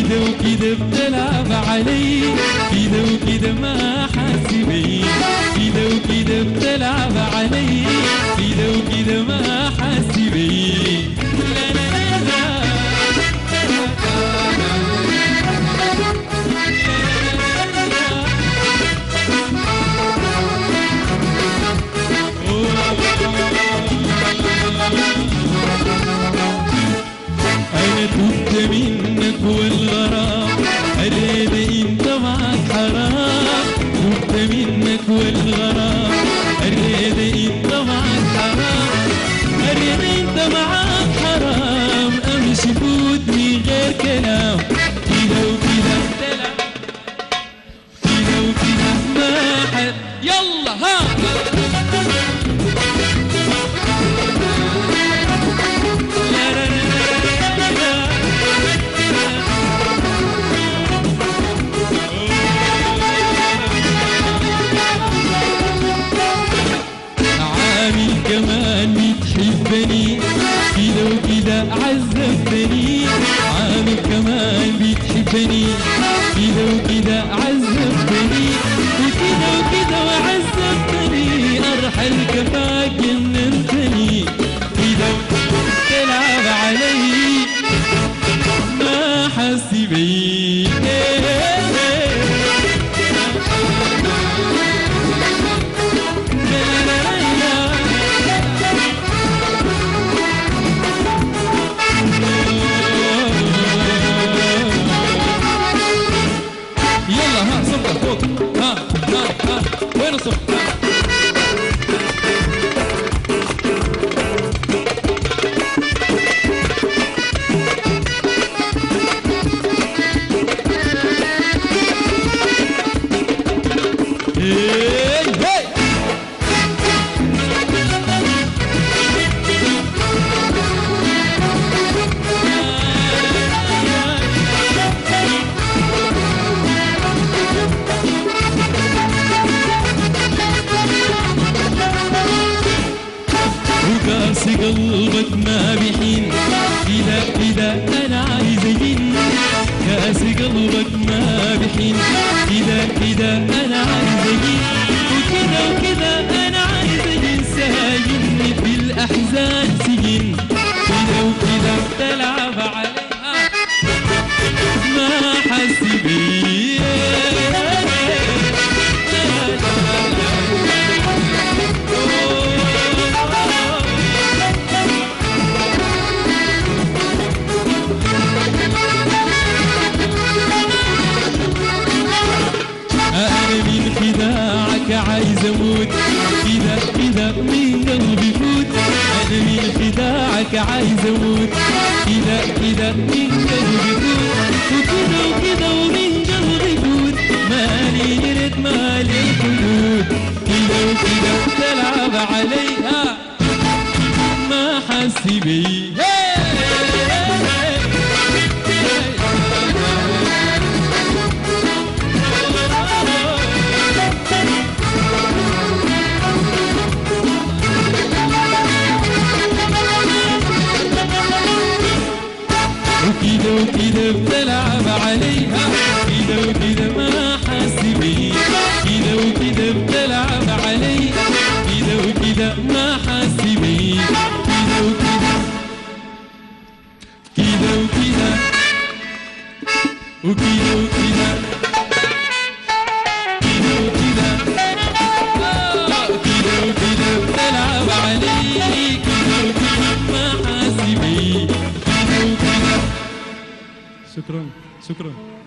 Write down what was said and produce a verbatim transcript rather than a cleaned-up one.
كده وكده بتلعب علي، كده وكده ما حاسس بي، كده وكده بتلعب علي، كده وكده ما حاسس بي. لا لا لا لا أنا تبت منك والغرام، أريد أنت معك حرام، تبت منك والغرام، أريد أنت معك حرام، أريد أنت معك حرام، أمشي فوتني غير كلام، كده وكده بتلعب، كده وكده ما حد. يلا ها كمان بتحبني، كده وكده عذبتني، عامل كمان بتحبني، كده وكده عذبتني، وكده وكده وعذبتني، أرحل كفاك جننتني، كده وكده تلعب علي ما حاسس بي. ها صفر فوق، ها ها ها وين الصفر؟ قاسي قلبك ما بحين، كده كده أنا عايز أجن، قاسي قلبك ما بحين، كده كده أنا عايز أجن، وكده وكده أنا عايز أجن، ساجني في الأحزان سجن، كده وكده بتلعب عليها ما حاسس بي. خداعك عايز اموت، كده كده من قلبي فوت، انا من خداعك عايز اموت، كده كده من قلبي فوت، وكده وكده ومن قلبي فوت، مالي يرد مالي الحدود، كده وكده بتلعب عليها ما حاسس بي. وكده وكده بتلعب عليها، كده وكده ما حاسس بي، كده وكده بتلعب عليها، كده وكده ما حاسس بي، كده وكده كده وكده وكده وكده كده وكده كده وكده بتلعب علي، كده وكده ما حاسس بي، كده وكده. شكرا شكرا.